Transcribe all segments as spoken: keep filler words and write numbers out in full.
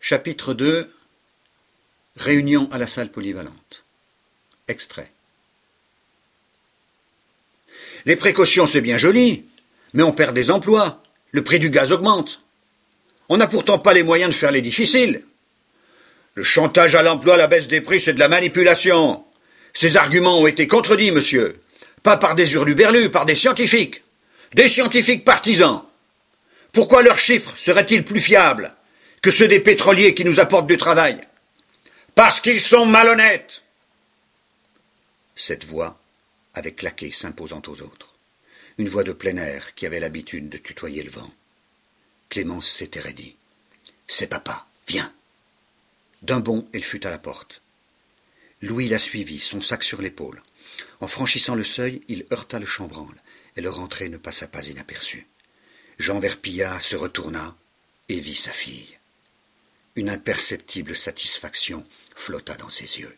Chapitre deux. Réunion à la salle polyvalente. Extrait. Les précautions, c'est bien joli, mais on perd des emplois. Le prix du gaz augmente. On n'a pourtant pas les moyens de faire les difficiles. Le chantage à l'emploi, la baisse des prix, c'est de la manipulation. Ces arguments ont été contredits, monsieur. Pas par des hurluberlus, par des scientifiques. Des scientifiques partisans. Pourquoi leurs chiffres seraient-ils plus fiables que ceux des pétroliers qui nous apportent du travail? Parce qu'ils sont malhonnêtes. Cette voix avait claqué, s'imposant aux autres. Une voix de plein air qui avait l'habitude de tutoyer le vent. Clémence s'était raidie. « C'est papa, viens !» D'un bond, elle fut à la porte. Louis la suivit, son sac sur l'épaule. En franchissant le seuil, il heurta le chambranle, et leur entrée ne passa pas inaperçue. Jean Verpillat se retourna et vit sa fille. Une imperceptible satisfaction flotta dans ses yeux.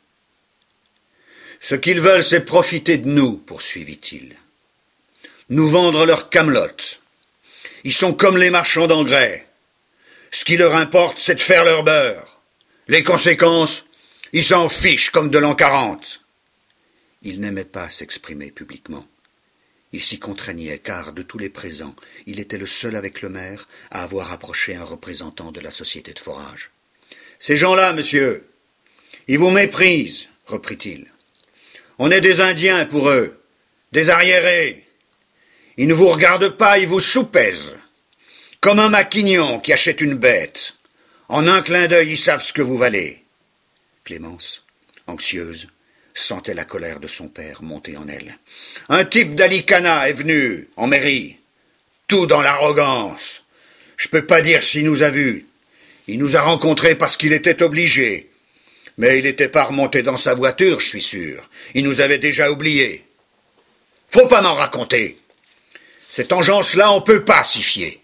« Ce qu'ils veulent, c'est profiter de nous, poursuivit-il. Nous vendre leur camelote. Ils sont comme les marchands d'engrais. Ce qui leur importe, c'est de faire leur beurre. Les conséquences, ils s'en fichent comme de l'an quarante. » Il n'aimait pas s'exprimer publiquement. Il s'y contraignait, car de tous les présents, il était le seul avec le maire à avoir approché un représentant de la société de forage. « Ces gens-là, monsieur, ils vous méprisent, reprit-il. On est des Indiens pour eux, des arriérés. Ils ne vous regardent pas, ils vous soupèsent. Comme un maquignon qui achète une bête. En un clin d'œil, ils savent ce que vous valez. » Clémence, anxieuse, sentait la colère de son père monter en elle. Un type d'Alicana est venu, en mairie. Tout dans l'arrogance. Je peux pas dire s'il nous a vus. Il nous a rencontrés parce qu'il était obligé. Mais il n'était pas remonté dans sa voiture, je suis sûr. Il nous avait déjà oubliés. Faut pas m'en raconter. Cette engeance-là, on peut pas s'y fier.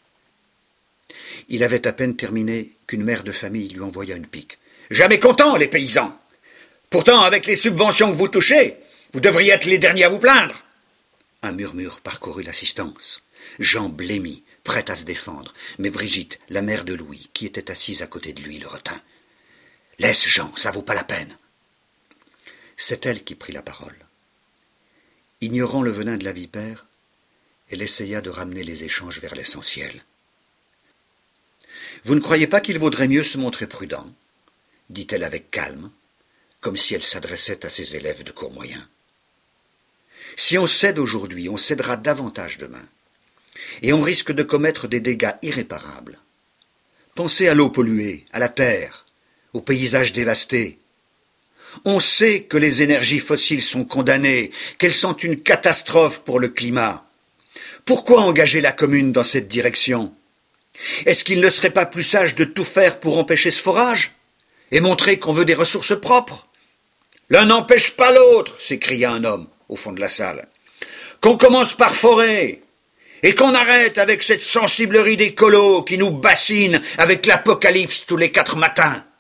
Il avait à peine terminé qu'une mère de famille lui envoya une pique. Jamais content, les paysans. Pourtant, avec les subventions que vous touchez, vous devriez être les derniers à vous plaindre. Un murmure parcourut l'assistance. Jean blêmit, prêt à se défendre, mais Brigitte, la mère de Louis, qui était assise à côté de lui, le retint. « Laisse, Jean, ça vaut pas la peine. » C'est elle qui prit la parole. Ignorant le venin de la vipère, elle essaya de ramener les échanges vers l'essentiel. « Vous ne croyez pas qu'il vaudrait mieux se montrer prudent ?» dit-elle avec calme, comme si elle s'adressait à ses élèves de cours moyen. « Si on cède aujourd'hui, on cédera davantage demain, et on risque de commettre des dégâts irréparables. Pensez à l'eau polluée, à la terre, aux paysages dévastés. On sait que les énergies fossiles sont condamnées, qu'elles sont une catastrophe pour le climat. Pourquoi engager la commune dans cette direction? Est-ce qu'il ne serait pas plus sage de tout faire pour empêcher ce forage et montrer qu'on veut des ressources propres? L'un n'empêche pas l'autre, s'écria un homme au fond de la salle. Qu'on commence par forer et qu'on arrête avec cette sensiblerie d'écolo qui nous bassine avec l'apocalypse tous les quatre matins.